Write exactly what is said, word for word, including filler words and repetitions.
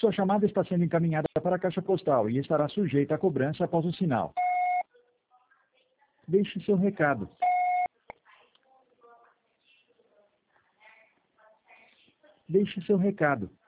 Sua chamada está sendo encaminhada para a caixa postal e estará sujeita a cobrança após o sinal. Deixe seu recado. Deixe seu recado.